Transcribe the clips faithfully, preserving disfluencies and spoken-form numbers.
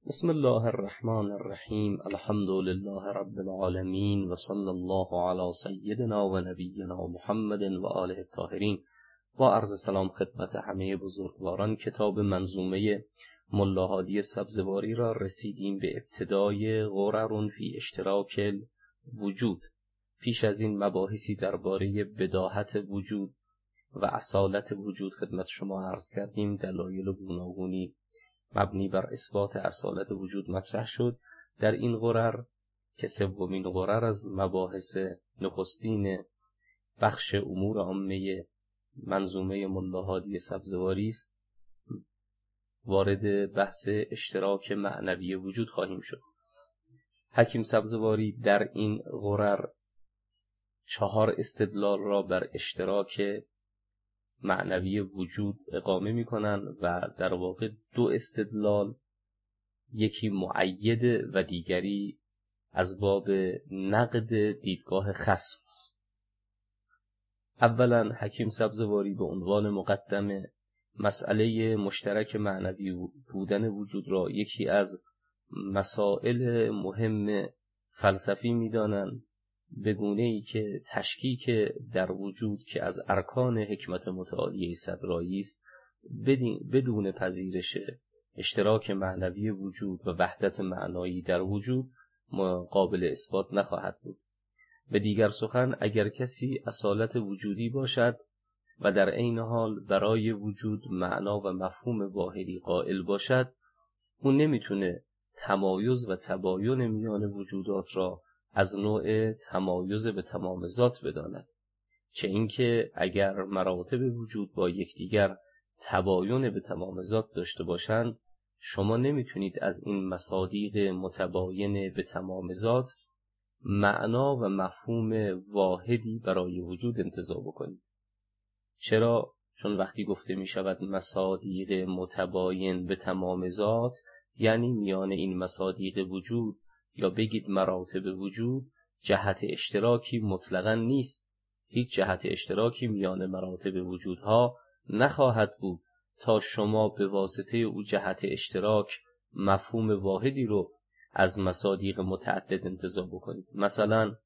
بسم الله الرحمن الرحیم. الحمد لله رب العالمین و صلی الله علی سیدنا و نبینا محمد و آله الطاهرین. با عرض سلام خدمت همه بزرگواران، کتاب منظومه ملا هادی سبزواری را رسیدیم به ابتدای غرر فی اشتراک وجود. پیش از این مباحثی درباره بداهت وجود و اصالت وجود خدمت شما عرض کردیم. دلایل گوناگونی مبنی بر اثبات اصالت وجود مطرح شد. در این غرر که سومین غرر از مباحث نخستین بخش امور عامه منظومه ملا هادی سبزواری است، وارد بحث اشتراک معنوی وجود خواهیم شد. حکیم سبزواری در این غرر چهار استدلال را بر اشتراک معنوی وجود اقامه می کنند و در واقع دو استدلال، یکی مؤید و دیگری از باب نقد دیدگاه خصم. اولا حکیم سبزواری به عنوان مقدمه مسئله مشترک معنوی بودن وجود را یکی از مسائل مهم فلسفی می دانند، به گونه‌ای که تشکیک در وجود که از ارکان حکمت متعالیه صدرایی است بدون پذیرش اشتراک معنوی وجود و وحدت معنایی در وجود قابل اثبات نخواهد بود. به دیگر سخن، اگر کسی اصالت وجودی باشد و در عین حال برای وجود معنا و مفهوم واحدی قائل باشد، اون نمیتونه تمایز و تباین میان وجودات را از نوع تمایز به تمام ذات بداند، چه اینکه اگر مراتب وجود با یکدیگر تباین به تمام ذات داشته باشند، شما نمیتونید از این مصادیق متباین به تمام ذات معنا و مفهوم واحدی برای وجود انتزاع بکنید. چرا؟ چون وقتی گفته می شود مصادیق متباین به تمام ذات، یعنی میان این مصادیق وجود یا بگید مراتب وجود جهت اشتراکی مطلقاً نیست. هیچ جهت اشتراکی میان مراتب وجودها نخواهد بود تا شما به واسطه او جهت اشتراک مفهوم واحدی رو از مصادیق متعدد انتزاع بکنید. مثلا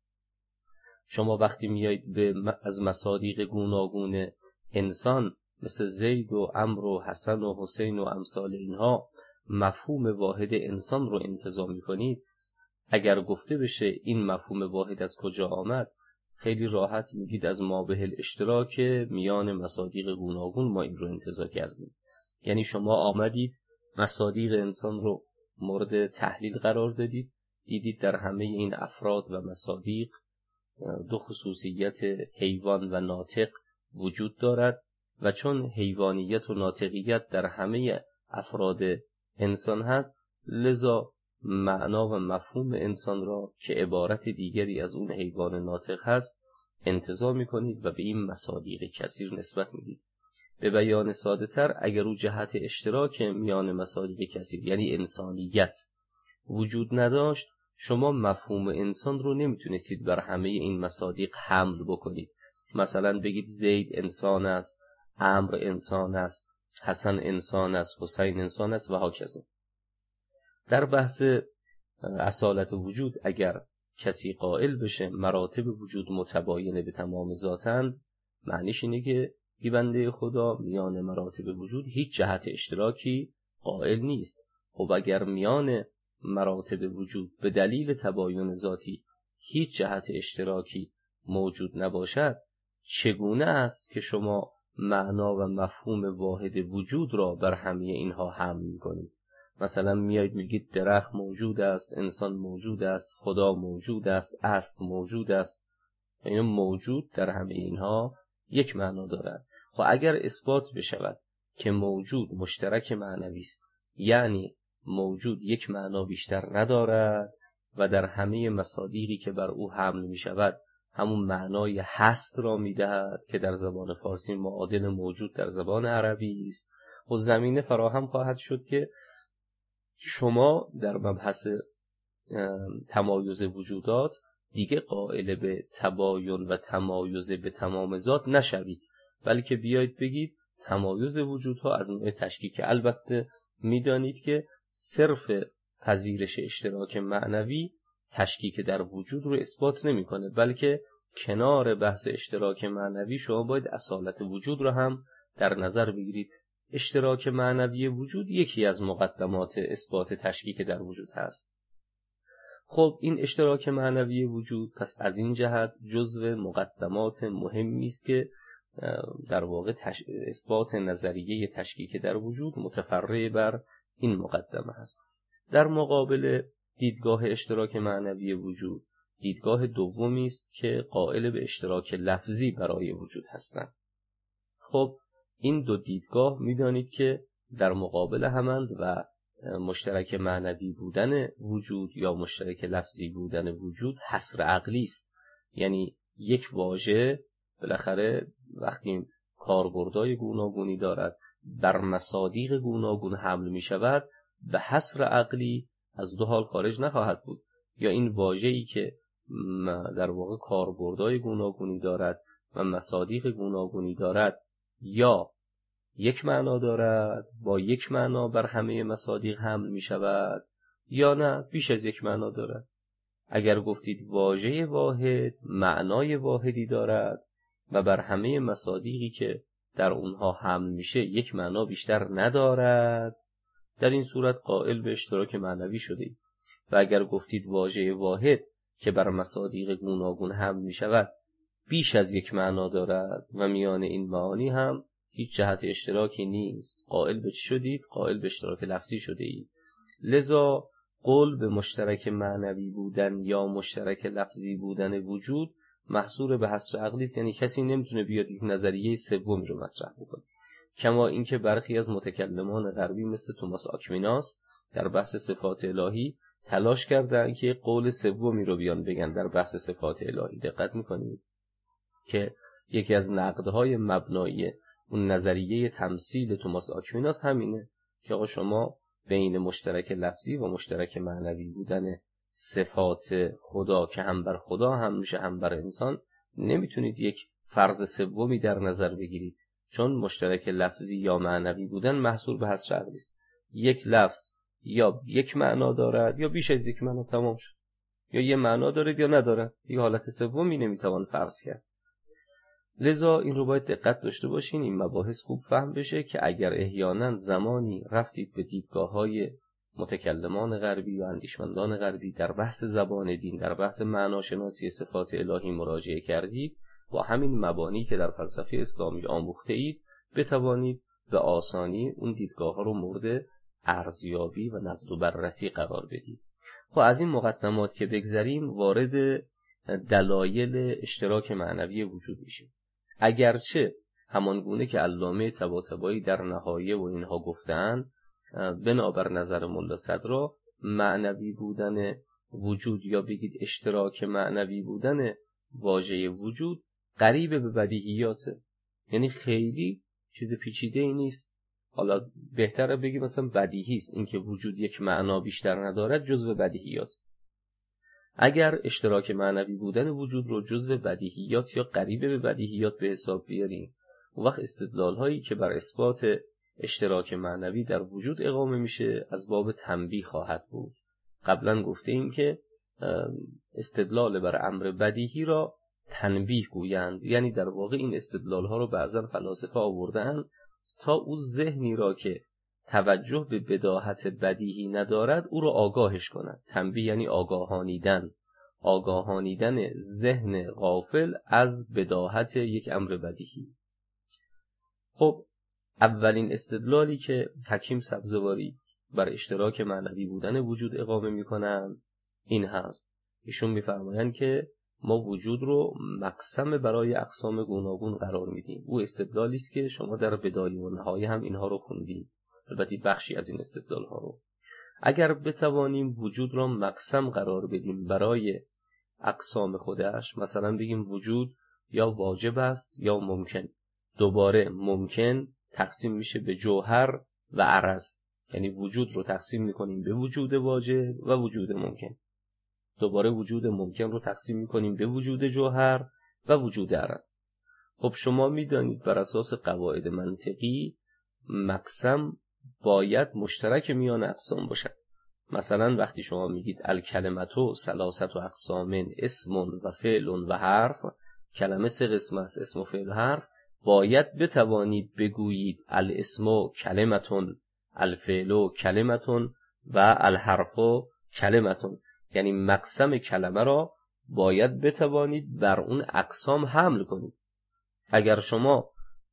شما وقتی میایید به از مصادیق گوناگون انسان مثل زید و عمرو و حسن و حسین و امثال اینها مفهوم واحد انسان رو انتزاع میکنید، اگر گفته بشه این مفهوم واحد از کجا آمد، خیلی راحت میگید از مابه الاشتراک میان مصادیق گوناگون ما این رو انتزاع کردیم. یعنی شما آمدید مصادیق انسان رو مورد تحلیل قرار دادید، دیدید در همه این افراد و مصادیق دو خصوصیت حیوان و ناطق وجود دارد و چون حیوانیت و ناطقیت در همه افراد انسان هست، لذا معنا و مفهوم انسان را که عبارت دیگری از اون حیوان ناطق هست انتزاع می‌کنید و به این مصادیق کثیر نسبت میدید. به بیان ساده تر، اگر او جهت اشتراک میان مصادیق کثیر یعنی انسانیت وجود نداشت، شما مفهوم انسان رو نمیتونستید بر همه این مصادیق حمل بکنید. مثلا بگید زید انسان است، عمرو انسان است، حسن انسان است، حسین انسان است و هاکذا. در بحث اصالت وجود اگر کسی قائل بشه مراتب وجود متباین به تمام ذاتند، معنیش اینه که این بنده خدا میان مراتب وجود هیچ جهت اشتراکی قائل نیست. خب اگر میان مراتب وجود به دلیل تباین ذاتی هیچ جهت اشتراکی موجود نباشد، چگونه است که شما معنا و مفهوم واحد وجود را بر همه اینها حمل می‌کنید؟ مثلا میایید میگید درخت موجود است، انسان موجود است، خدا موجود است، اسب موجود است. این موجود در همه اینها یک معنا دارد. خب اگر اثبات بشود که موجود مشترک معنوی است، یعنی موجود یک معنا بیشتر ندارد و در همه مصادیقی که بر او حمل می شود همون معنای هست را می دهد که در زبان فارسی معادل موجود در زبان عربی است، و زمینه فراهم خواهد شد که شما در مبحث تمایز وجودات دیگه قائل به تباین و تمایز به تمام ذات نشوید، بلکه بیایید بگید تمایز وجودها از نوع تشکیک. البته میدانید که صرف پذیرش اشتراک معنوی تشکیک در وجود رو اثبات نمی‌کنه، بلکه کنار بحث اشتراک معنوی شما باید اصالت وجود رو هم در نظر بگیرید. اشتراک معنوی وجود یکی از مقدمات اثبات تشکیک در وجود هست. خب این اشتراک معنوی وجود پس از این جهت جزو مقدمات مهمی است که در واقع تش... اثبات نظریه تشکیک در وجود متفرع بر این مقدمه هست. در مقابل دیدگاه اشتراک معنوی وجود، دیدگاه دومی است که قائل به اشتراک لفظی برای وجود هستند. خب این دو دیدگاه می‌دانید که در مقابل همند و مشترک معنوی بودن وجود یا مشترک لفظی بودن وجود حصر عقلی است. یعنی یک واژه بالاخره وقتی کاربردهای گوناگونی دارد بر مصادیق گوناگون حمل می شود به حصر عقلی از دو حال خارج نخواهد بود. یا این واژه‌ای که در واقع کاربردهای گوناگونی دارد و مصادیق گوناگونی دارد یا یک معنا دارد با یک معنا بر همه مصادیق حمل می شود یا نه بیش از یک معنا دارد. اگر گفتید واژه واحد معنای واحدی دارد و بر همه مصادیقی که در اونها حمل میشه یک معنا بیشتر ندارد، در این صورت قائل به اشتراک معنوی شدید. و اگر گفتید واژه واحد که بر مصادیق گوناگون حمل می شود بیش از یک معنا دارد و میان این معانی هم هیچ جهت اشتراکی نیست، قائل به چی شدید؟ قائل به اشتراک لفظی شده اید. لذا قول به مشترک معنوی بودن یا مشترک لفظی بودن وجود محصور به حصر عقلی است. یعنی کسی نمیتونه بیاد یک نظریه سومی رو مطرح بکنه، کما اینکه برخی از متکلمان غربی مثل توماس آکویناس در بحث صفات الهی تلاش کردن که قول سومی رو بیان بگن در بحث صفات الهی. دقت میکنید که یکی از نقدهای مبنایی اون نظریه تمثیل توماس آکویناس همینه که آقا شما بین مشترک لفظی و مشترک معنوی بودن صفات خدا که هم بر خدا هم میشه هم بر انسان نمیتونید یک فرض سومی در نظر بگیرید، چون مشترک لفظی یا معنوی بودن محصور به حصر عقلی است. یک لفظ یا یک معنا دارد یا بیش از یک معنا، تمام شد. یا یه معنا دارد یا ندارد، یه حالت سومی نمیتوان فرض کرد. لذا این رو باید دقت داشته باشین، این مباحث خوب فهم بشه که اگر احیانا زمانی رفتید به دیدگاه‌های متکلمان غربی و اندیشمندان غربی در بحث زبان دین، در بحث معناشناسی صفات الهی مراجعه کردید، با همین مبانی که در فلسفه اسلامی آموخته اید بتوانید به آسانی اون دیدگاه‌ها رو مورد ارزیابی و نقد و بررسی قرار بدید. خب از این مقدمات که بگذریم وارد دلایل اشتراک معنوی وجود میشیم. اگرچه همانگونه که علامه طباطبایی در نهایه و اینها گفتند، بنابر نظر ملا صدرا معنوی بودن وجود یا بگید اشتراک معنوی بودن واژه وجود قریب به بدیهیاته، یعنی خیلی چیز پیچیده ای نیست. حالا بهتره بگیم مثلا بدیهی است، اینکه وجود یک معنا بیشتر ندارد جزو بدیهیات. اگر اشتراک معنوی بودن وجود رو جزو بدیهیات یا قریب به بدیهیات به حساب بیاریم، اون وقت استدلال هایی که بر اثبات اشتراک معنوی در وجود اقامه میشه از باب تنبیه خواهد بود. قبلا گفته ایم که استدلال بر امر بدیهی را تنبیه گویند، یعنی در واقع این استدلال ها رو بعضا فلاسفه آوردن تا او ذهنی را که توجه به بداهت بدیهی ندارد او را آگاهش کنند. تنبیه یعنی آگاهانیدن، آگاهانیدن ذهن غافل از بداهت یک امر بدیهی. خب اولین استدلالی که حکیم سبزواری بر اشتراک معنوی بودن وجود اقامه میکنند این هست. ایشون میفرمایند که ما وجود رو مقسم برای اقسام گوناگون قرار میدیم. او استدلالی است که شما در بدایه و نهایه هم اینها رو خوندید، البته بخشی از این استدلال ها رو. اگر بتوانیم وجود را مقسم قرار بدیم برای اقسام خودش، مثلا بگیم وجود یا واجب است یا ممکن، دوباره ممکن تقسیم میشه به جوهر و عرض، یعنی وجود رو تقسیم میکنیم به وجود واجب و وجود ممکن، دوباره وجود ممکن رو تقسیم میکنیم به وجود جوهر و وجود عرض. خب شما میدانید بر اساس قواعد منطقی مقسم باید مشترک میان اقسام باشد. مثلا وقتی شما میگید الکلمتو ثلاثت و اقسام اسم و فعل و حرف، کلمه سه قسم است، اسم و فعل حرف، باید بتوانید بگویید الاسم کلمتون، الفعل کلمتون و الحرف کلمتون. یعنی مقسم کلمه را باید بتوانید بر اون اقسام حمل کنید. اگر شما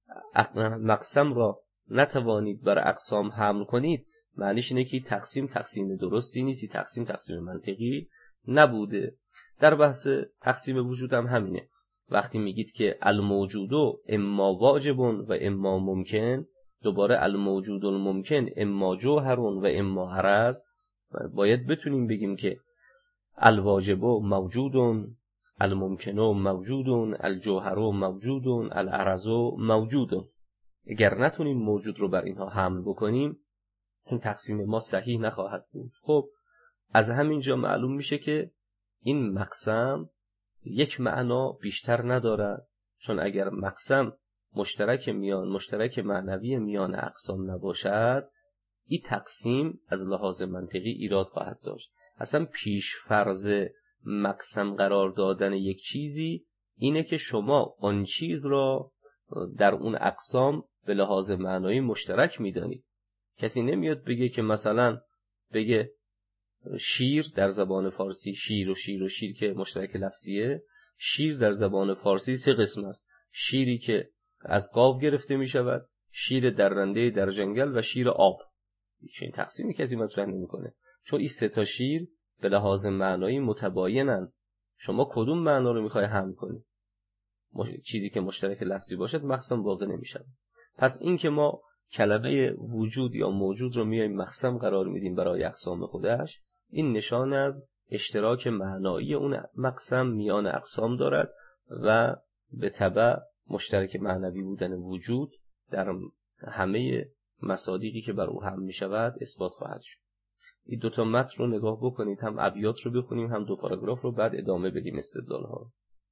مقسم را نتوانید بر اقسام حمل کنید، معنیش اینه که تقسیم تقسیم درستی نیست، تقسیم تقسیم منطقی نبوده. در بحث تقسیم وجود هم همینه. وقتی میگید که الموجودو اما واجب و اما ممکن، دوباره الموجود الممکن اما جوهر و اما عرض، باید بتونیم بگیم که الواجب موجود، الممکن موجود، الجوهر موجود، العرض موجود. اگر نتونیم موجود رو بر اینها حمل بکنیم، این تقسیم ما صحیح نخواهد بود. خب از همینجا معلوم میشه که این مقسم یک معنا بیشتر ندارد، چون اگر مقسم مشترک میان مشترک معنوی میان اقسام نباشد، این تقسیم از لحاظ منطقی ایراد خواهد داشت. اصلا پیش فرض مقسم قرار دادن یک چیزی اینه که شما آن چیز را در اون اقسام به لحاظ معنایی مشترک میدانید. کسی نمیاد بگه که مثلا بگه شیر در زبان فارسی، شیر و شیر و شیر که مشترک لفظیه، شیر در زبان فارسی سه قسم است: شیری که از گاو گرفته می شود، شیر درنده در جنگل و شیر آب. چون تقسیمی کسی مطرح نمی‌کنه، چون این سه تا شیر به لحاظ معنایی متباینن. شما کدوم معنا رو میخوای حمل کنی؟ چیزی که مشترک لفظی باشد مقسم واقع نمیشه. پس این که ما کلمه وجود یا موجود رو میایم مقسم قرار میدیم برای اقسام خودش، این نشان از اشتراک معنایی اون مقسم میان اقسام دارد و به تبع مشترک معنوی بودن وجود در همه مصادیقی که بر او هم میشود اثبات خواهد شد. این دوتا متن رو نگاه بکنید، هم ابیات رو بخونیم هم دو پاراگراف رو، بعد ادامه بدیم استدلال ها.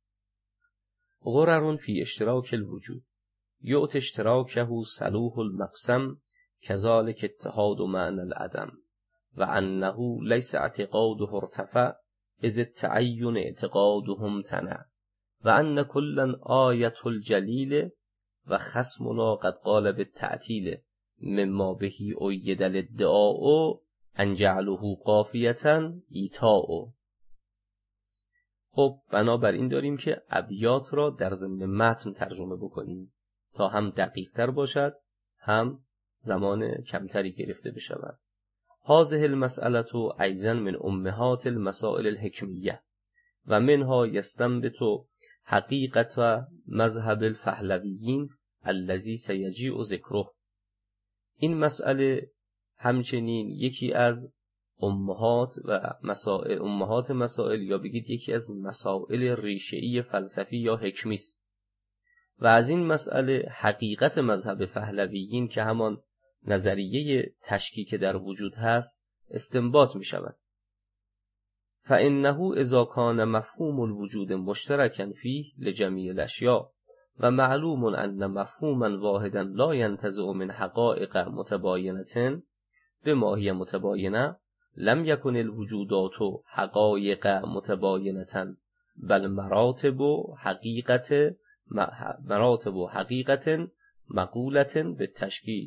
غررون فی اشتراک الوجود یعت اشتراکه صلوح المقسم کذالک اتحاد معنی العدم و انه لیس اعتقاده ارتفع اذ التعین اعتقاده امتنع و ان کلا آیت الجلیل و خصمنا قد قال بالتعطیل مما بهی اید الادعاء ان جعله قافیة ایتاء. خب بنابر این داریم که ابیات را در ضمن متن ترجمه بکنیم تا هم دقیق تر باشد، هم زمان کمتری گرفته بشود. هذه المسألة ایضا من امهات المسائل الحکمیه و منها یستنبط حقیقت مذهب الفهلویین الذی سیجیء ذکره. این مسئله همچنین یکی از امهات و مسائل امهات مسائل یا بگید یکی از مسائل ریشه‌ای فلسفی یا حکمی است و از این مسئله حقیقت مذهب پهلویین که همان نظریه تشکیک در وجود هست استنباط می شود. فإنه اذا کان مفهوم الوجود مشترکا فیه لجمیع الاشیاء و معلوم ان مفهوما واحدا لا ينتزع من حقائق متباینة بما هي متباینه لم یکن الوجودات حقایق متباینة بل مراتب حقیقت مراتب حقیقت مقولة بالتشکیک.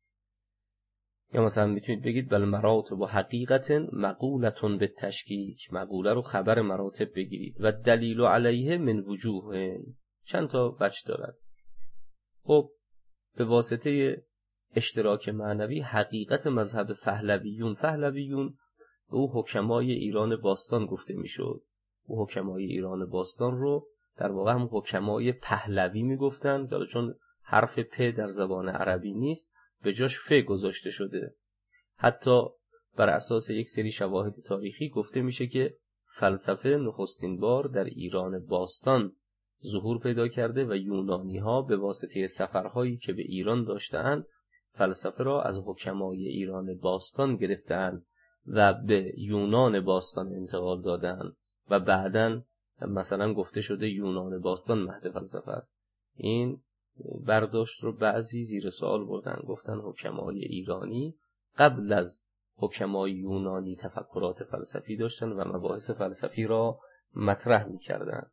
یا مثلا میتونید بگید بل مراتب حقیقت مقولة بالتشکیک، مقوله رو خبر مراتب بگیرید و دلیل علیه من وجوه، چند تا وجه دارد. خب به واسطه اشتراک معنوی حقیقت مذهب پهلویون، پهلویون به او حکمای ایران باستان گفته میشد. او حکمای ایران باستان رو در واقع هم حکمای پهلوی میگفتن، حالا چون حرف پ در زبان عربی نیست به جاش ف گذاشته شده. حتی بر اساس یک سری شواهد تاریخی گفته میشه که فلسفه نخستین بار در ایران باستان ظهور پیدا کرده و یونانی ها به واسطه سفرهایی که به ایران داشتند فلسفه را از حکمای ایران باستان گرفتند و به یونان باستان انتقال دادند و بعداً مثلا گفته شده یونان باستان مهد فلسفه است. این برداشت رو بعضی زیر سوال بردن، گفتن حکمای ایرانی قبل از حکمای یونانی تفکرات فلسفی داشتن و مباحث فلسفی را مطرح می‌کردند.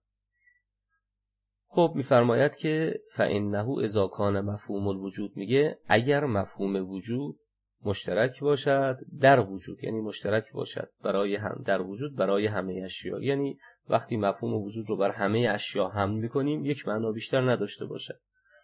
خب می‌فرماید که فإنه اذا کان مفهوم الوجود، میگه اگر مفهوم وجود مشترک باشد در وجود، یعنی مشترک باشد برای هم در وجود برای همه اشیا، یعنی وقتی مفهوم وجود رو بر همه اشیا حمل می‌کنیم یک معنا بیشتر نداشته باشد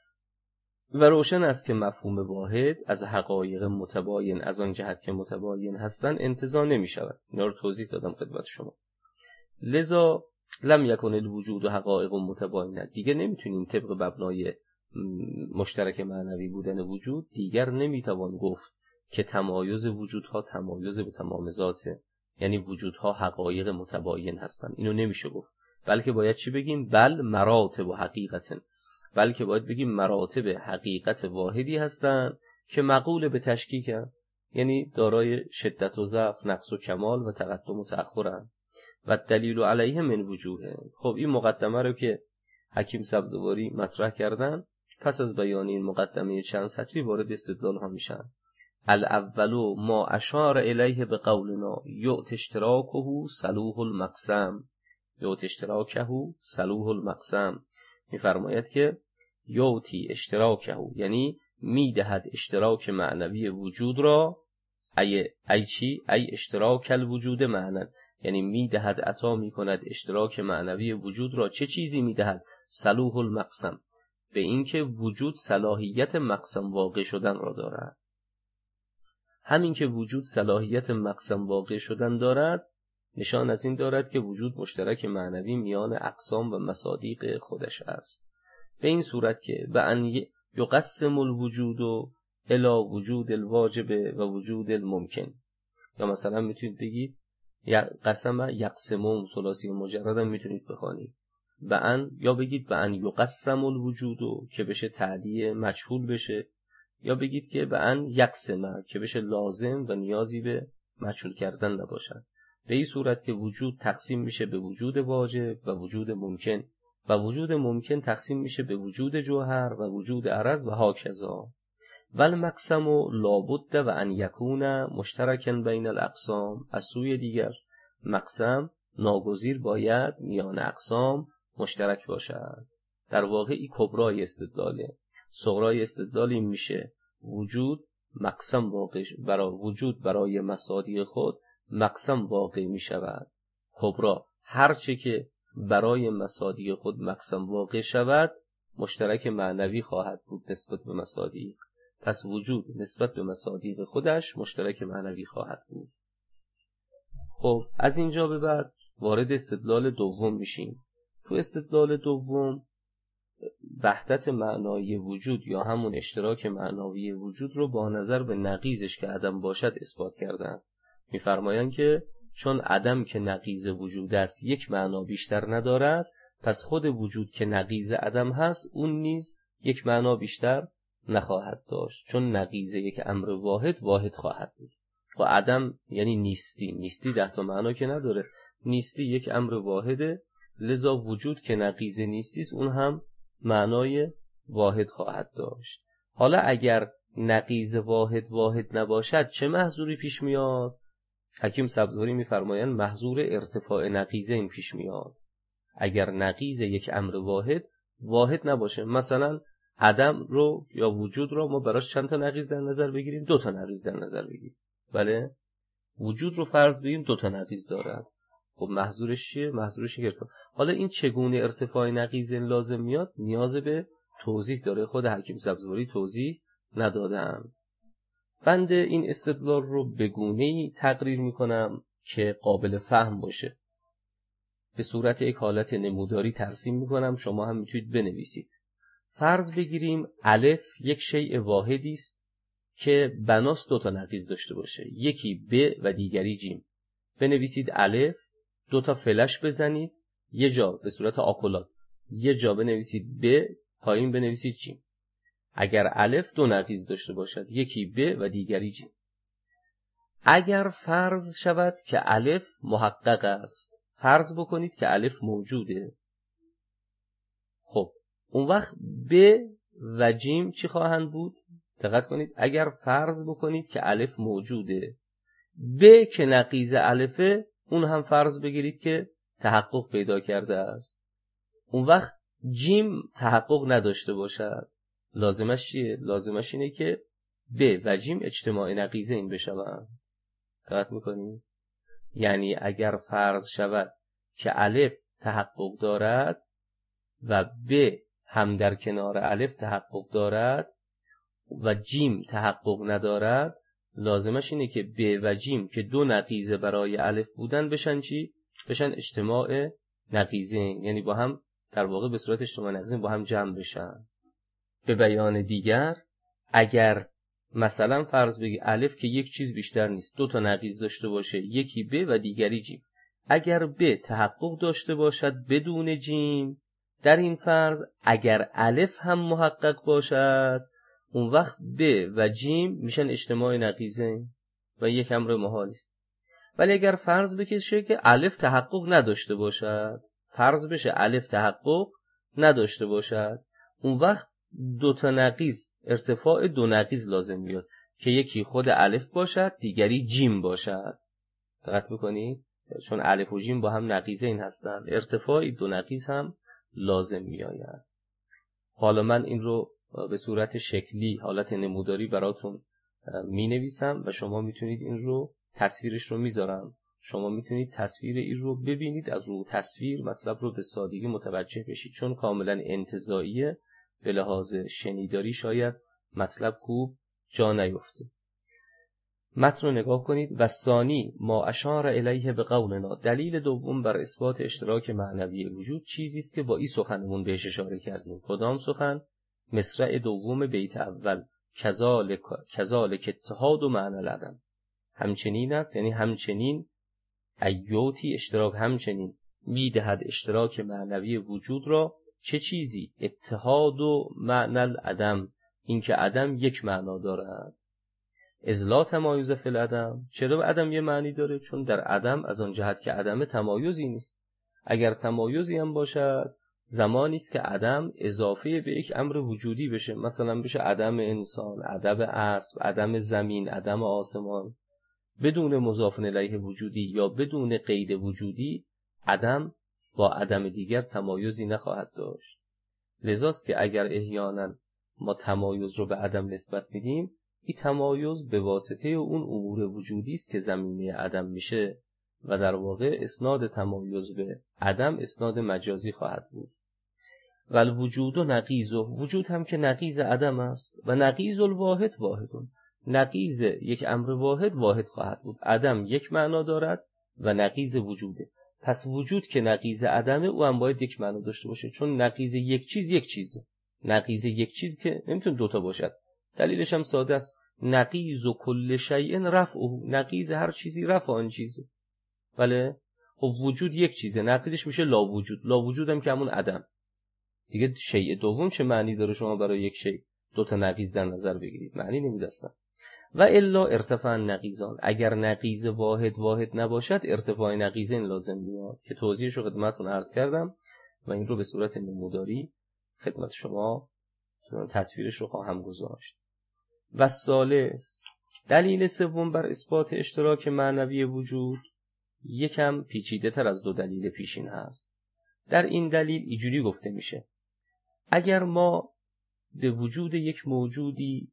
و روشن است که مفهوم واحد از حقایق متباین از آن جهت که متباین هستند انتزاع نمی‌شود. اینا رو توضیح دادم خدمت شما. لذا لم یکن الوجود و حقایق متباینه، دیگه نمیتونیم طبق مبنای مشترک معنوی بودن وجود دیگر نمیتوان گفت که تمایز وجودها تمایز به تمام ذاته، یعنی وجودها حقایق متباین هستند. اینو نمیشه گفت، بلکه باید چی بگیم؟ بل مراتب و حقیقتن، بلکه باید بگیم مراتب حقیقت واحدی هستند که مقول به تشکیکن، یعنی دارای شدت و ضعف، نقص و کمال و تقدم و تأخرن. و دلیل علیه من وجوه. خب این مقدمه رو که حکیم سبزواری مطرح کردن، پس از بیان این مقدمه چند سطری وارد استدلال ها میشن. الاولو ما اشار الیه به قولنا یعت اشتراکه صلوح المقسم، یعت اشتراکه صلوح المقسم، میفرماید که یعتی اشتراکه یعنی میدهد اشتراک معنوی وجود را، ای ای چی؟ ای اشتراک الوجود معنن، یعنی میدهد عطا میکند اشتراک معنوی وجود را. چه چیزی میدهد؟ صلوح المقسم، به اینکه وجود صلاحیت مقسم واقع شدن را دارد. همین که وجود صلاحیت مقسم واقع شدن دارد نشان از این دارد که وجود مشترک معنوی میان اقسام و مصادیق خودش است، به این صورت که به ان یقسم الوجود الی وجود الواجب و وجود الممکن. یا مثلا میتونید بگید قسم یقسمون ثلاثی مجرد هم میتونید بخوانید به ان، یا بگید به ان یقسم الوجود که بشه تعدیه مجهول بشه، یا بگید که به ان یقسم که بشه لازم و نیازی به مجهول کردن نباشد. به این صورت که وجود تقسیم میشه به وجود واجب و وجود ممکن و وجود ممکن تقسیم میشه به وجود جوهر و وجود عرض و هاکذا. ول مقسم لابد و ان یکون مشترکا بین الاقسام. از سوی دیگر مقسم ناگزیر باید میان اقسام مشترک باشد. در واقع این کبرای استدلاله. صغرای استدلال این میشه وجود مقسم واقع برای وجود برای مصادیق خود مقسم واقع میشود. کبرا هرچه که برای مصادیق خود مقسم واقع شود مشترک معنوی خواهد بود نسبت به مصادیق، پس وجود نسبت به مصادیق خودش مشترک معنوی خواهد بود. خب از اینجا به بعد وارد استدلال دوم میشیم. تو استدلال دوم وحدت معنایی وجود یا همون اشتراک معنوی وجود رو با نظر به نقیضش که عدم باشد اثبات کردن. میفرمایند که چون عدم که نقیض وجود است یک معنا بیشتر ندارد، پس خود وجود که نقیض عدم هست اون نیز یک معنا بیشتر نخواهد داشت، چون نقیض یک امر واحد واحد خواهد بود. و عدم یعنی نیستی، نیستی ده تا معنا که نداره، نیستی یک امر واحده، لذا وجود که نقیض نیستی است اون هم معنای واحد خواهد داشت. حالا اگر نقیض واحد واحد نباشد چه محظوری پیش میاد؟ حکیم سبزواری میفرمایند محظور ارتفاع نقیضین پیش میاد. اگر نقیض یک امر واحد واحد نباشه، مثلا عدم رو یا وجود رو ما براش چند تا نقیض در نظر بگیریم؟ دو تا نقیض در نظر بگیریم. بله، وجود رو فرض بگیریم دو تا نقیض دارد. خب محظورش چیه؟ محظورش یک ارتفاع. حالا این چگونه ارتفاع نقیض لازم میاد نیاز به توضیح داره، خود حکیم سبزواری توضیح ندادند. بنده این استدلال رو به گونه‌ای تقریر میکنم که قابل فهم باشه. به صورت یک حالت نموداری ترسیم میکنم، شما هم میتونید بنویسید. فرض بگیریم الف یک شیء واحدی است که بناس دو تا نقیض داشته باشه، یکی ب و دیگری جیم. بنویسید الف، دو تا فلش بزنید، یه جا به صورت آکولات، یه جا بنویسید ب، پایین بنویسید جیم. اگر الف دو نقیض داشته باشد، یکی ب و دیگری جیم. اگر فرض شود که الف محقق است، فرض بکنید که الف موجوده. خب اون وقت ب و جیم چی خواهند بود؟ دقت کنید، اگر فرض بکنید که الف موجوده، ب که نقیض الفه اون هم فرض بگیرید که تحقق پیدا کرده است. اون وقت جیم تحقق نداشته باشد، لازمش چیه؟ لازمش اینه که ب و جیم اجتماع نقیضین بشوند. دقت میکنید؟ یعنی اگر فرض شود که الف تحقق دارد و ب هم در کنار الف تحقق دارد و جیم تحقق ندارد، لازمش اینه که ب و جیم که دو نقیضه برای الف بودن بشن چی؟ بشن اجتماع نقیضین، یعنی با هم در واقع به صورت اجتماع نقیضین با هم جمع بشن. به بیان دیگر، اگر مثلا فرض بگی الف که یک چیز بیشتر نیست، دو تا نقیض داشته باشه، یکی ب و دیگری جیم. اگر ب تحقق داشته باشد بدون جیم، در این فرض اگر الف هم محقق باشد، اون وقت ب و جیم میشن اجتماع نقیضین و یک امر محال است. ولی اگر فرض بکشه که الف تحقق نداشته باشد، فرض بشه الف تحقق نداشته باشد، اون وقت دو تا نقیض، ارتفاع دو نقیض لازم میاد که یکی خود الف باشد، دیگری جیم باشد. دقت میکنید؟ چون الف و جیم با هم نقیضین هستند، ارتفاع دو نقیض هم لازم میآید. حالا من این رو به صورت شکلی، حالت نموداری براتون می نویسم و شما میتونید این رو، تصویرش رو میذارم، شما میتونید تصویر این رو ببینید، از رو تصویر مطلب رو به سادگی متوجه بشید، چون کاملا انتزاعیه، به لحاظ شنیداری شاید مطلب خوب جا نیفته. متن رو نگاه کنید. و ثانی ما اشار الیه به قولنا، دلیل دوم بر اثبات اشتراک معنوی وجود چیزی است که با این سخنمون بهش اشاره کردیم. کدام سخن؟ مصرع دوم بیت اول، کذالک کذالک اتحاد و معنی العدم. همچنین است، یعنی همچنین ایوتی اشتراک، همچنین میدهد اشتراک معنوی وجود را چه چیزی؟ اتحاد و معنی العدم، این که عدم یک معنا دارد. اذ لا تمایز فی العدم، چرا عدم یه معنی داره؟ چون در عدم از آن جهت که عدم تمایزی نیست. اگر تمایزی هم باشد، زمانی است که عدم اضافه به یک امر وجودی بشه، مثلا بشه عدم انسان، عدم اسب، عدم زمین، عدم آسمان. بدون مضاف الیه وجودی یا بدون قید وجودی، عدم با عدم دیگر تمایزی نخواهد داشت. لذاست که اگر احیانا ما تمایز رو به عدم نسبت میدیم، این تمایز به واسطه اون امور وجودی است که زمینه عدم میشه و در واقع اسناد تمایز به عدم اسناد مجازی خواهد بود. ول وجود و نقیض، و وجود هم که نقیض عدم است، و نقیض الواحد واحدون، نقیض یک امر واحد واحد خواهد بود. عدم یک معنا دارد و نقیض وجوده. پس وجود که نقیض عدمه، او هم باید یک معنا داشته باشه، چون نقیض یک چیز یک چیزه. نقیض یک چیز که نمیتونه دوتا باشد. دلیلش هم ساده است. نقیض و کل شیء رفعه، نقیض هر چیزی رفع آن چیزه. ولی خب وجود یک چیزه، نقیضش میشه لا وجود. لا وجود هم که همون عدم. دیگه شیء دوم چه معنی داره شما برای یک شیء دو تا نقیض در نظر بگیرید؟ معنی نمیدستن. و الا ارتفاع نقیضان، اگر نقیض واحد واحد نباشد، ارتفاع نقیضین لازم میاد که توضیحش رو خدمتتون عرض کردم و این رو به صورت نموداری خدمت شما تصویرش رو خواهم گذاشت. و ثالث، دلیل سوم بر اثبات اشتراک معنوی وجود یکم پیچیده تر از دو دلیل پیشین هست. در این دلیل اینجوری گفته میشه: اگر ما به وجود یک موجودی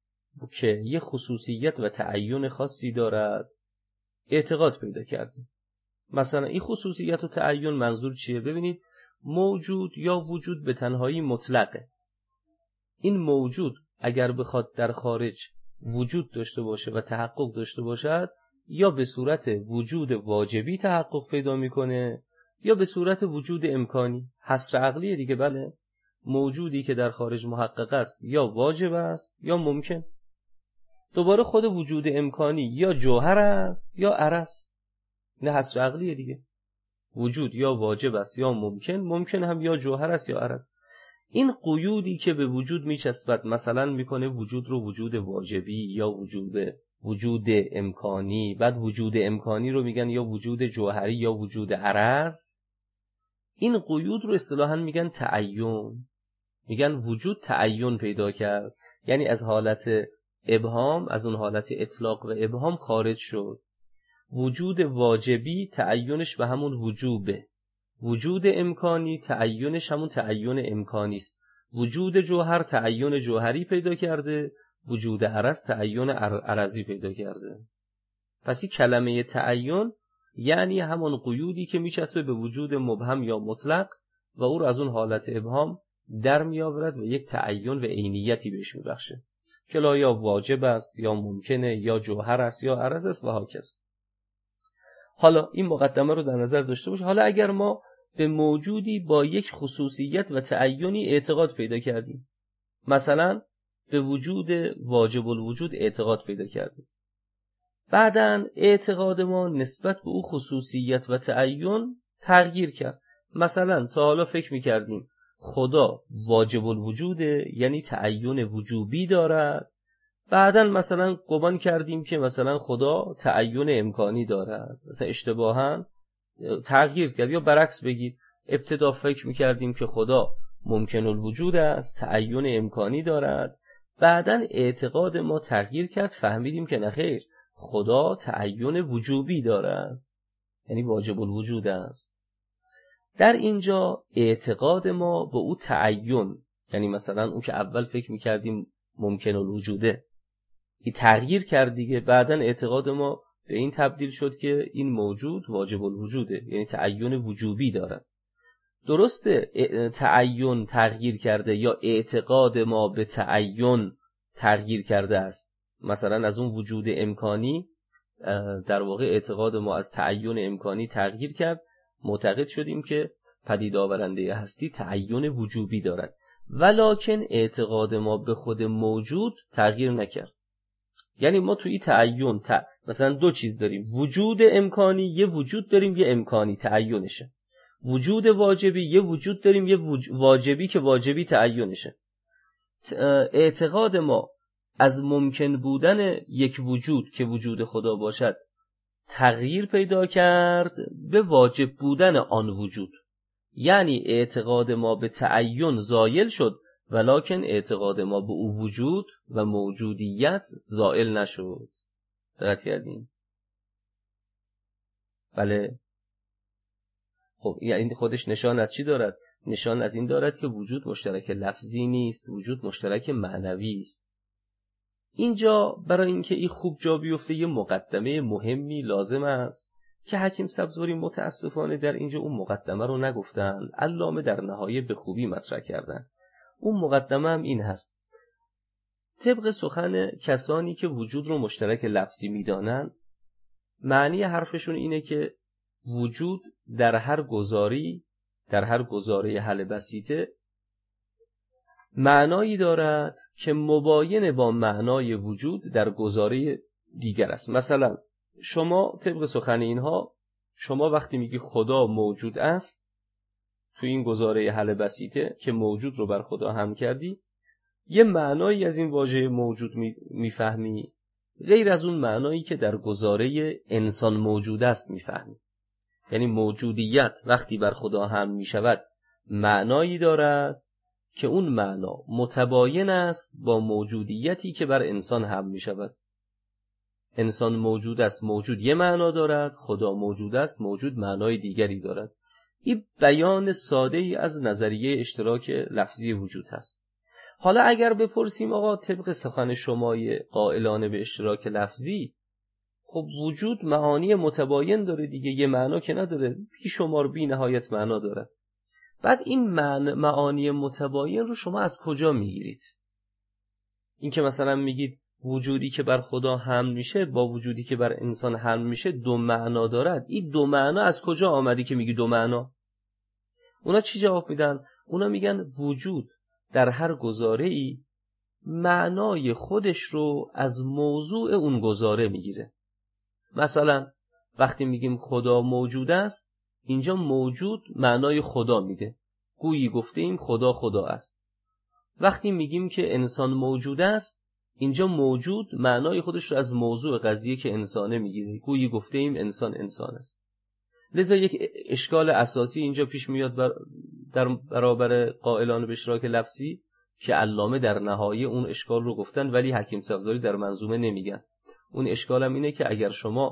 که یه خصوصیت و تعین خاصی دارد اعتقاد پیدا کردیم، مثلا این خصوصیت و تعین منظور چیه؟ ببینید، موجود یا وجود به تنهایی مطلقه. این موجود اگر بخواد در خارج وجود داشته باشه و تحقق داشته باشد، یا به صورت وجود واجبی تحقق پیدا میکنه یا به صورت وجود امکانی. حصر عقلیه دیگه. بله، موجودی که در خارج محقق است یا واجب است یا ممکن. دوباره خود وجود امکانی یا جوهر است یا عرض. نه حصر عقلیه دیگه. وجود یا واجب است یا ممکن، ممکن هم یا جوهر است یا عرض. این قیودی که به وجود میچسبد، مثلا میکنه وجود رو وجود واجبی یا وجود وجود امکانی، بعد وجود امکانی رو میگن یا وجود جوهری یا وجود عرض. این قیود رو اصطلاحاً میگن تعین. میگن وجود تعین پیدا کرد، یعنی از حالت ابهام، از اون حالت اطلاق و ابهام خارج شد. وجود واجبی تعینش به همون وجوبه، وجود امکانی تعینش همون تعین امکانی است. وجود جوهر تعین جوهری پیدا کرده، وجود عرض تعین عرضی پیدا کرده. پس این کلمه تعین یعنی همون قیودی که میچسبه به وجود مبهم یا مطلق و او رو از اون حالت ابهام در میآورد و یک تعین و عینیتی بهش میبخشه که لا یا واجب است یا ممکنه یا جوهر است یا عرض است و هاکذا. حالا این مقدمه رو در نظر داشته باش. حالا اگر ما به موجودی با یک خصوصیت و تعینی اعتقاد پیدا کردیم، مثلا به وجود واجب الوجود اعتقاد پیدا کردیم، بعداً اعتقاد ما نسبت به او خصوصیت و تعین تغییر کرد. مثلا تا حالا فکر می‌کردیم خدا واجب الوجوده، یعنی تعین وجوبی دارد، بعداً مثلا گمان کردیم که مثلا خدا تعین امکانی دارد، مثلا اشتباهاً تغییر کرد. یا برعکس بگید، ابتدا فکر می‌کردیم که خدا ممکن الوجود است، تعین امکانی دارد، بعداً اعتقاد ما تغییر کرد، فهمیدیم که نخیر، خدا تعین وجوبی دارد، یعنی واجب الوجود است. در اینجا اعتقاد ما به او تعین، یعنی مثلا اون که اول فکر می‌کردیم ممکن الوجوده، این تغییر کرد دیگه، بعداً اعتقاد ما به این تبدیل شد که این موجود واجب الوجوده، یعنی تعین وجوبی دارد. درسته تعین تغییر کرده یا اعتقاد ما به تعین تغییر کرده است. مثلا از اون وجود امکانی در واقع اعتقاد ما از تعین امکانی تغییر کرد، معتقد شدیم که پدید آورنده هستی تعین وجوبی دارد، ولکن اعتقاد ما به خود موجود تغییر نکرد. یعنی ما توی تعین ت... مثلا دو چیز داریم، وجود امکانی یه وجود داریم یه امکانی تعینشه، وجود واجبی یه وجود داریم یه وج... واجبی که واجبی تعینشه. اعتقاد ما از ممکن بودن یک وجود که وجود خدا باشد تغییر پیدا کرد به واجب بودن آن وجود، یعنی اعتقاد ما به تعین زائل شد، ولکن اعتقاد ما به او وجود و موجودیت زائل نشد. دقت کردین؟ بله. خب یعنی خودش نشان از چی دارد؟ نشان از این دارد که وجود مشترک لفظی نیست، وجود مشترک معنوی است. اینجا برای اینکه این خوب جا بیفته یه مقدمه مهمی لازم است که حکیم سبزواری متاسفانه در اینجا اون مقدمه رو نگفتن، علامه در نهایه به خوبی مطرح کردن. اون مقدمه هم این هست: طبق سخن کسانی که وجود رو مشترک لفظی میدانن، معنی حرفشون اینه که وجود در هر گزاری، در هر گزاره حل بسیطه معنایی دارد که مباین با معنای وجود در گزاره دیگر است. مثلا شما طبق سخن اینها، شما وقتی میگی خدا موجود است، تو این گزاره حل بسیطه که موجود رو بر خدا هم کردی، یه معنایی از این واژه موجود میفهمی، غیر از اون معنایی که در گزاره انسان موجود است میفهمی. یعنی موجودیت وقتی بر خدا هم میشود معنایی دارد که اون معنا متباین است با موجودیتی که بر انسان هم میشود. انسان موجود است، موجود یه معنا دارد، خدا موجود است، موجود معنای دیگری دارد. این بیان ساده ای از نظریه اشتراک لفظی وجود هست. حالا اگر بپرسیم آقا طبق سخن شمای قائلانه به اشتراک لفظی، خب وجود معانی متباین داره دیگه، یه معنا که نداره، بی شمار بی نهایت معنا داره. بعد این معانی متباین رو شما از کجا میگیرید؟ این که مثلا میگید وجودی که بر خدا حمل میشه با وجودی که بر انسان حمل میشه دو معنا دارد، این دو معنا از کجا آمدی که میگی دو معنا؟ اونا چی جواب میدن؟ اونا میگن وجود در هر گزاره‌ای معنای خودش رو از موضوع اون گزاره میگیره. مثلا وقتی میگیم خدا موجود است، اینجا موجود معنای خدا میده، گویی گفته ایم خدا خدا است. وقتی میگیم که انسان موجود است، اینجا موجود معنای خودش رو از موضوع قضیه که انسانه میگیره، گویی گفته ایم انسان انسان است. لذا یک اشکال اساسی اینجا پیش میاد بر در برابر قائلان به اشتراک لفظی که علامه در نهایه اون اشکال رو گفتن ولی حکیم سبزواری در منظومه نمیگن. اون اشکال هم اینه که اگر شما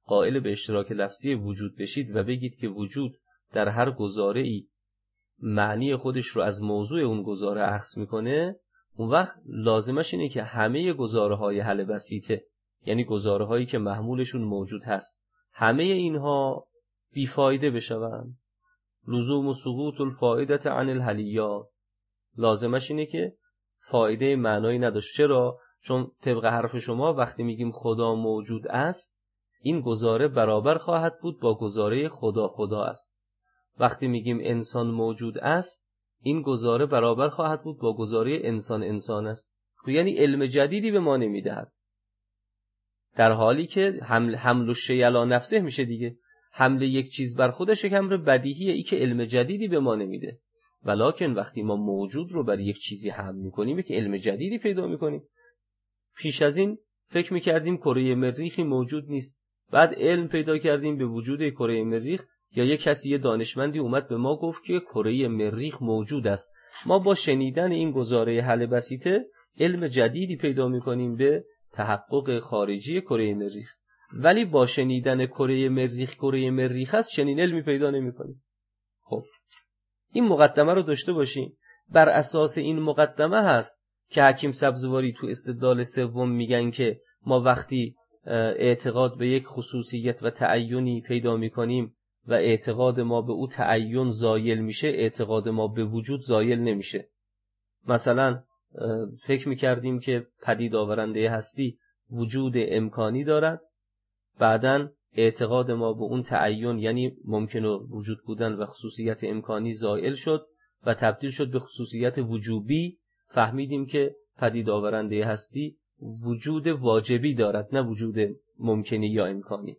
قائل به اشتراک لفظی وجود بشید و بگید که وجود در هر گزاره‌ای معنی خودش رو از موضوع اون گزاره اخذ میکنه، اون وقت لازمش اینه که همه گزاره‌های حل بسیطه، یعنی گزاره‌هایی که محمولشون موجود هست، همه اینها بیفایده بشوند. لزوم و سقوط الفائدة عن الحلیات، لازمش اینه که فایده معنایی نداشت. چرا؟ چون طبق حرف شما وقتی میگیم خدا موجود است، این گزاره برابر خواهد بود با گزاره خدا خدا است. وقتی میگیم انسان موجود است، این گزاره برابر خواهد بود با گزاره انسان انسان است. یعنی علم جدیدی به ما نمیدهد، در حالی که حمل حمل الشیء علی نفسه میشه دیگه. حمل یک چیز بر خودش یک امر بدیهیه، ای که علم جدیدی به ما نمیده. ولکن وقتی ما موجود رو بر یک چیزی حمل میکنیم که علم جدیدی پیدا میکنیم. پیش از این فکر میکردیم کره مریخی موجود نیست، بعد علم پیدا کردیم به وجود کره مریخ، یا یک کسی یه دانشمندی اومد به ما گفت که کره مریخ موجود است. ما با شنیدن این گزاره حل بسیطه علم جدیدی پیدا میکنیم به تحقق خارجی کره مریخ، ولی با شنیدن کره مریخ کره مریخ است چنین علمی پیدا نمیکنیم. خب این مقدمه رو داشته باشیم. بر اساس این مقدمه هست که حکیم سبزواری تو استدلال سوم میگن که ما وقتی اعتقاد به یک خصوصیت و تعینی پیدا میکنیم و اعتقاد ما به او تعین زایل میشه، اعتقاد ما به وجود زایل نمیشه. مثلا فکر میکردیم که پدید آورنده هستی وجود امکانی دارد، بعدن اعتقاد ما به اون تعین یعنی ممکن وجود بودن و خصوصیت امکانی زائل شد و تبدیل شد به خصوصیت وجوبی. فهمیدیم که پدید آورنده هستی وجود واجبی دارد، نه وجود ممکنی یا امکانی.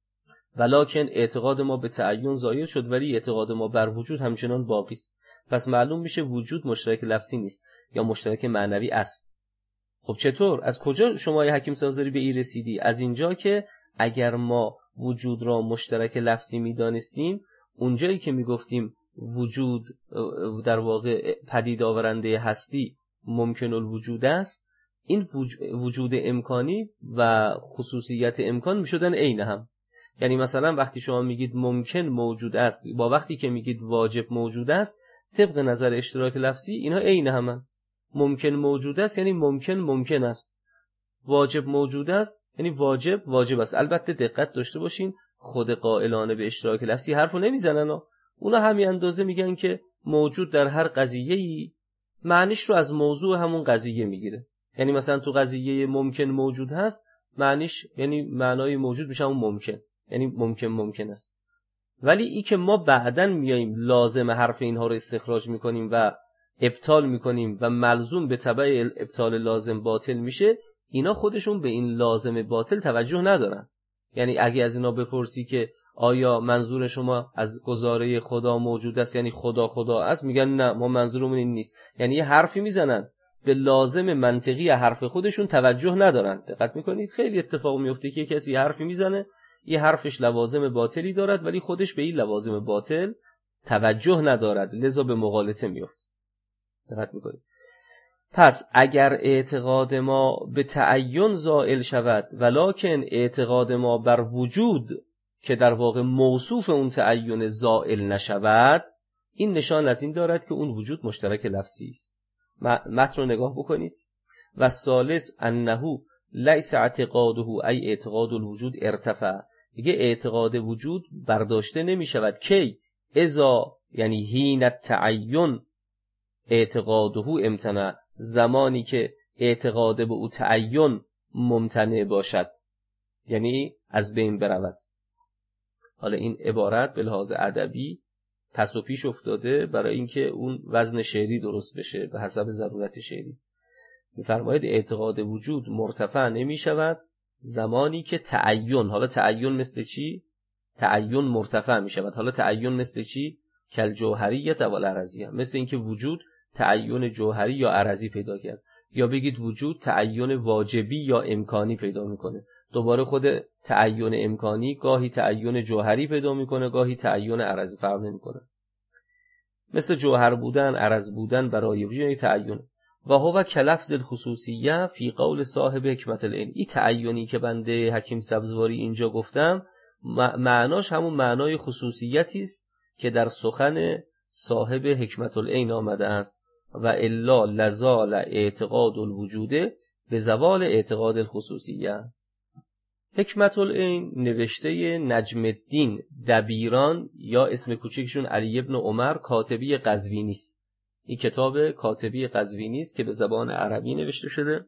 ولکن اعتقاد ما به تعین زائل شد، ولی اعتقاد ما بر وجود همچنان باقی است. پس معلوم میشه وجود مشترک لفظی نیست یا مشترک معنوی است. خب چطور؟ از کجا شما حکیم سبزواری به این رسیدی؟ از اینجا که اگر ما وجود را مشترک لفظی میدانستیم، اونجایی که میگفتیم وجود در واقع پدید آورنده هستی ممکن الوجود است، این وجود امکانی و خصوصیت امکان میشدن عین هم. یعنی مثلا وقتی شما میگید ممکن موجود است با وقتی که میگید واجب موجود است، طبق نظر اشتراک لفظی اینا عین همن. ممکن موجود است یعنی ممکن ممکن است، واجب موجود است یعنی واجب واجب است. البته دقت داشته باشین، خود قائلانه به اشتراک لفظی حرفو نمیزنن، اونا همین اندازه میگن که موجود در هر قضیه‌ای معنیش رو از موضوع همون قضیه میگیره. یعنی مثلا تو قضیه ممکن موجود هست، معنیش یعنی معنای موجود میشه اون ممکن، یعنی ممکن ممکن است. ولی ای که ما بعدن میاییم لازم حرف اینها رو استخراج میکنیم و ابطال میکنیم و ملزوم به تبع ابطال لازم باطل میشه، اینا خودشون به این لازم باطل توجه ندارن. یعنی اگه از اینا بپرسی که آیا منظور شما از گزاره خدا موجود است یعنی خدا خدا است، میگن نه، ما منظورمون این نیست. یعنی یه حرفی میزنن به لازم منطقی حرف خودشون توجه ندارن. دقت میکنید خیلی اتفاق میفته که کسی حرفی میزنه، یه حرفش لوازم باطلی دارد ولی خودش به این لوازم باطل توجه ندارد، لذا به مغالطه میفته. دقت میکنید. پس اگر اعتقاد ما به تعین زائل شود ولکن اعتقاد ما بر وجود که در واقع موصوف اون تعین زائل نشود، این نشان از این دارد که اون وجود مشترک لفظی است. متن رو نگاه بکنید. و ثالث انه لیس اعتقاده ای اعتقاد الوجود ارتفع، دیگه اعتقاد وجود برداشته نمی شود. کی؟ اذا یعنی حین التعین اعتقاده امتنع، زمانی که اعتقاد به او تعین ممتنع باشد، یعنی از بین برود. حالا این عبارت به لحاظ ادبی پس و پیش افتاده برای اینکه اون وزن شعری درست بشه به حسب ضرورت شعری. می‌فرماید اعتقاد وجود مرتفع نمی شود زمانی که تعین، حالا تعین مثل چی؟ تعین مرتفع می شود. حالا تعین مثل چی؟ کل جوهریت و العرضیه، مثل اینکه وجود تعین جوهری یا عرضی پیدا کرد، یا بگید وجود تعین واجبی یا امکانی پیدا میکنه. دوباره خود تعین امکانی گاهی تعین جوهری پیدا میکنه، گاهی تعین عرضی، فرق نمیکنه. مثل جوهر بودن، عرض بودن برای وجود تعین. و هو کلفظ الخصوصیه فی قول صاحب حکمت العین. این تعینی که بنده حکیم سبزواری اینجا گفتم معناش همون معنای خصوصیتی است که در سخن صاحب حکمت العین آمده است و الا لزال اعتقاد الوجوده به زوال اعتقاد الخصوصیه. حکمت العین نوشته نجم الدین دبیران یا اسم کوچکشون علی ابن عمر کاتبی قزوینی است. این کتاب کاتبی قزوینی است که به زبان عربی نوشته شده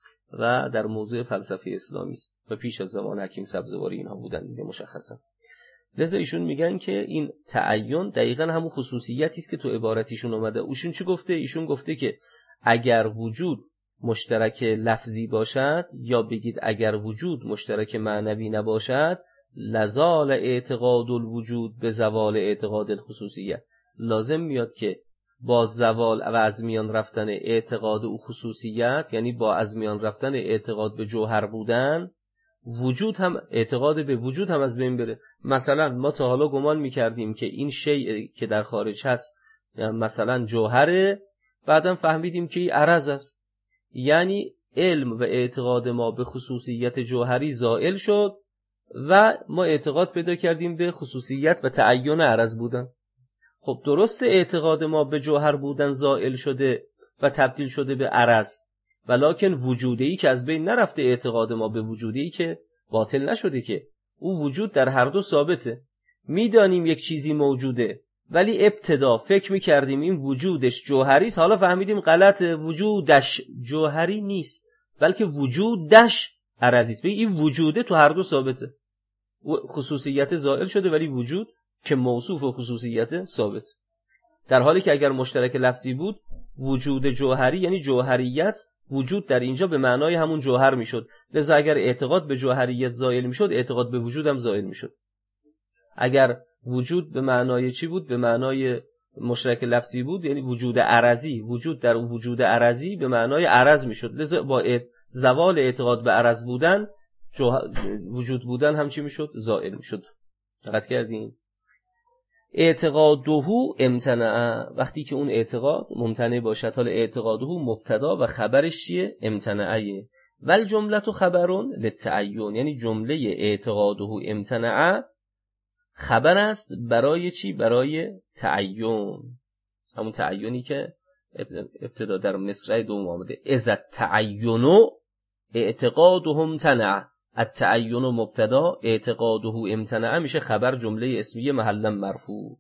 و در موضوع فلسفه اسلامی است و پیش از زمان حکیم سبزواری اینها بودن دیگه مشخصا. لذا ایشون میگن که این تعین دقیقاً همون خصوصیتی است که تو عبارتیشون اومده. ایشون چی گفته؟ ایشون گفته که اگر وجود مشترک لفظی باشد یا بگید اگر وجود مشترک معنوی نباشد لزال اعتقاد الوجود به زوال اعتقاد الخصوصیه. لازم میاد که با زوال و از میان رفتن اعتقاد او خصوصیت، یعنی با از میان رفتن اعتقاد به جوهر بودن، وجود هم اعتقاد به وجود هم از بین بره. مثلا ما تا حالا گمان میکردیم که این شیء که در خارج هست مثلا جوهره، بعدم فهمیدیم که این عرض است. یعنی علم و اعتقاد ما به خصوصیت جوهری زائل شد و ما اعتقاد پیدا کردیم به خصوصیت و تعین عرض بودن. خب درست اعتقاد ما به جوهر بودن زائل شده و تبدیل شده به عرض، ولکن وجودی که از بین نرفته، اعتقاد ما به وجودی که باطل نشده، که او وجود در هر دو ثابته. میدانیم یک چیزی موجوده ولی ابتدا فکر میکردیم این وجودش جوهری است، حالا فهمیدیم غلطه، وجودش جوهری نیست بلکه وجودش عرضی است. این وجوده تو هر دو ثابته، خصوصیت زائل شده ولی وجود که موصوف و خصوصیت ثابت. در حالی که اگر مشترک لفظی بود وجود جوهری یعنی جوهریت، وجود در اینجا به معنای همون جوهر میشد. لذا اگر اعتقاد به جوهریت زائل میشد اعتقاد به وجود هم زائل میشد. اگر وجود به معنای چی بود؟ به معنای مشترک لفظی بود یعنی وجود عرضی، وجود در وجود عرضی به معنای عرض میشد. لذا با زوال اعتقاد به عرض بودن وجود بودن هم چی میشد؟ زائل میشد. دقت کردین؟ اعتقاده امتنع، وقتی که اون اعتقاد ممتنع باشد. حالا اعتقاده مبتدا و خبرش چیه؟ امتنعه. ول جملت خبرون للتعین، یعنی جمله اعتقاده امتنع خبر است برای چی؟ برای تعین. همون تعینی که ابتدا در مصرع دوم آمده. اذ التعین اعتقاده امتنع، التعین مبتدا اعتقاده امتنع میشه خبر جمله اسمیه محلا مرفوع.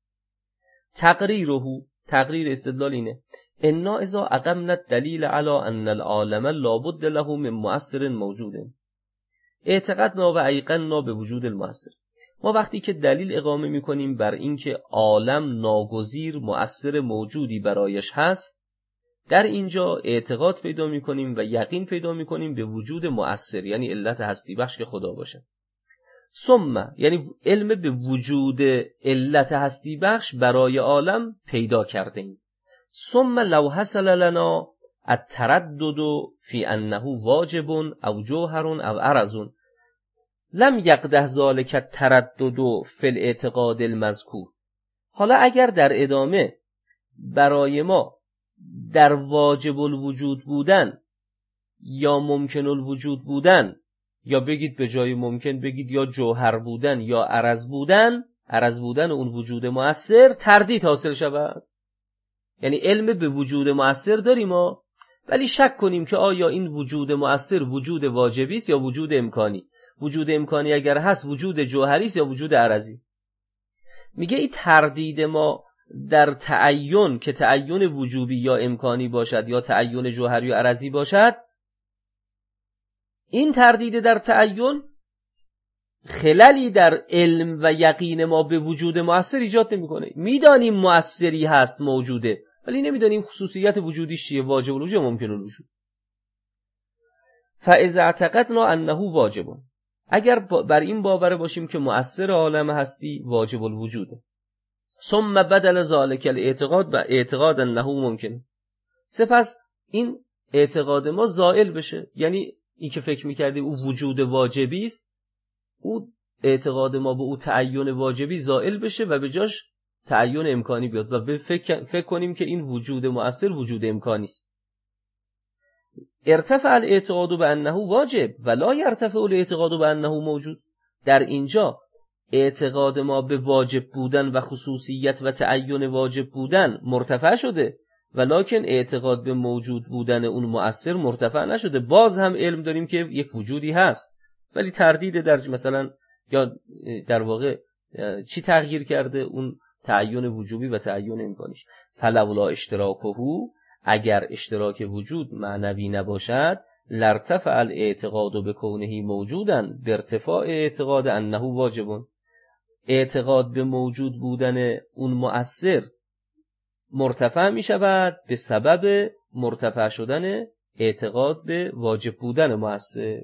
تقریره، تقریر استدلال اینه انا اذا اقمنا الدلیل علی ان العالم لابد له من مؤثر موجود اعتقدنا و ایقنا به وجود المؤثر. ما وقتی که دلیل اقامه میکنیم بر اینکه عالم ناگزیر مؤثر موجودی برایش هست، در اینجا اعتقاد پیدا میکنیم و یقین پیدا میکنیم به وجود مؤثر، یعنی علت هستی بخش که خدا باشه. ثم یعنی علم به وجود علت هستی بخش برای عالم پیدا کرده ایم. ثم لو حصل لنا التردد فی انه واجب او جوهر او عرض لم یقدح ذلک التردد فی الاعتقاد المذکور. حالا اگر در ادامه برای ما در واجب الوجود بودن یا ممکن الوجود بودن، یا بگید به جای ممکن بگید یا جوهر بودن یا عرض بودن، عرض بودن اون وجود مؤثر تردید حاصل شود، یعنی علم به وجود مؤثر داریم ما ولی شک کنیم که آیا این وجود مؤثر وجود واجبی است یا وجود امکانی. وجود امکانی اگر هست وجود جوهری است یا وجود عرضی. میگه این تردید ما در تعین که تعین وجوبی یا امکانی باشد یا تعین جوهری یا عرضی باشد، این تردید در تعین خللی در علم و یقین ما به وجود مؤثر ایجاد نمیکنه. میدانیم مؤثری هست موجوده ولی نمیدانیم خصوصیت وجودیش چیه، واجب الوجود یا ممکن الوجود. فاذا اعتقدنا انه واجب، اگر بر این باور باشیم که مؤثر عالم هستی واجب الوجوده، ثم بدل ذلك الاعتقاد و اعتقاد انه ممکن، سپس این اعتقاد ما زائل بشه، یعنی این که فکر میکردیم او وجود واجبی است، او اعتقاد ما به او تعین واجبی زائل بشه و به جاش تعین امکانی بیاد و به فکر, فکر کنیم که این وجود مؤثر وجود امکانی است. ارتفع الاعتقاد بانه واجب ولا يرتفع الاعتقاد بانه موجود. در اینجا اعتقاد ما به واجب بودن و خصوصیت و تعین واجب بودن مرتفع شده، ولکن اعتقاد به موجود بودن اون مؤثر مرتفع نشده. باز هم علم داریم که یک وجودی هست، ولی تردید در مثلا یا در واقع چی تغییر کرده؟ اون تعین وجوبی و تعین امکانیش. فلولا اشتراکهو، اگر اشتراک وجود معنوی نباشد، لرتفع الاعتقاد به کونه موجودن به ارتفاع اعتقاد انه واجبون. اعتقاد به موجود بودن اون مؤثر مرتفع می شود به سبب مرتفع شدن اعتقاد به واجب بودن مؤثر.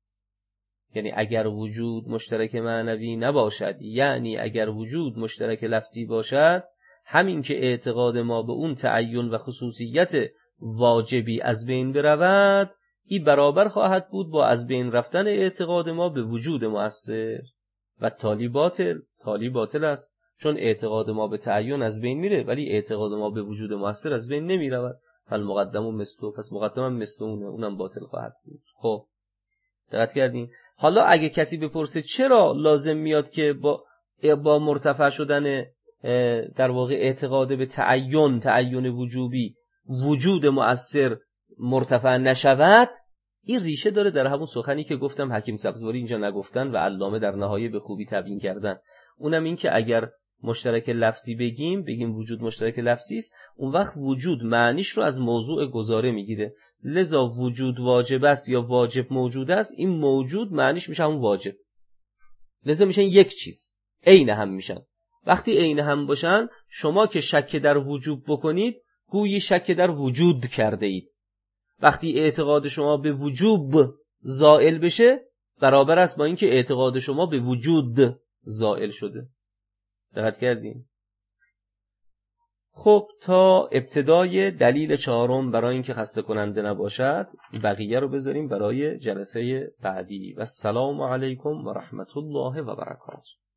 یعنی اگر وجود مشترک معنوی نباشد، یعنی اگر وجود مشترک لفظی باشد، همین که اعتقاد ما به اون تعین و خصوصیت واجبی از بین برود، این برابر خواهد بود با از بین رفتن اعتقاد ما به وجود مؤثر و تالی باطل. تالی باطل است، چون اعتقاد ما به تعین از بین میره ولی اعتقاد ما به وجود مؤثر از بین نمیرود. فالمقدم مثلو، پس مقدم مثل اونه، اونم باطل خواهد بود. خب دقت کردین؟ حالا اگه کسی بپرسه چرا لازم میاد که با با مرتفع شدن در واقع اعتقاد به تعین تعین وجوبی وجود مؤثر مرتفع نشود، این ریشه داره در همون سخنی که گفتم حکیم سبزواری اینجا نگفتن و علامه در نهایه به خوبی تبیین کردن. اونم این که اگر مشترک لفظی بگیم بگیم وجود مشترک لفظی است، اون وقت وجود معنیش رو از موضوع گزاره میگیره. لذا وجود واجب است یا واجب موجود است، این موجود معنیش میشه همون واجب. لذا میشن یک چیز، عین هم میشن. وقتی عین هم باشن، شما که شک در وجوب بکنید گویی شک در وجود کرده اید. وقتی اعتقاد شما به وجوب زائل بشه، برابر است با اینکه اعتقاد شما به وجود زائل شده. دقت کردین؟ خب تا ابتدای دلیل چهارم برای اینکه خسته کننده نباشد، بقیه رو بذاریم برای جلسه بعدی. و السلام علیکم و رحمت الله و برکاته.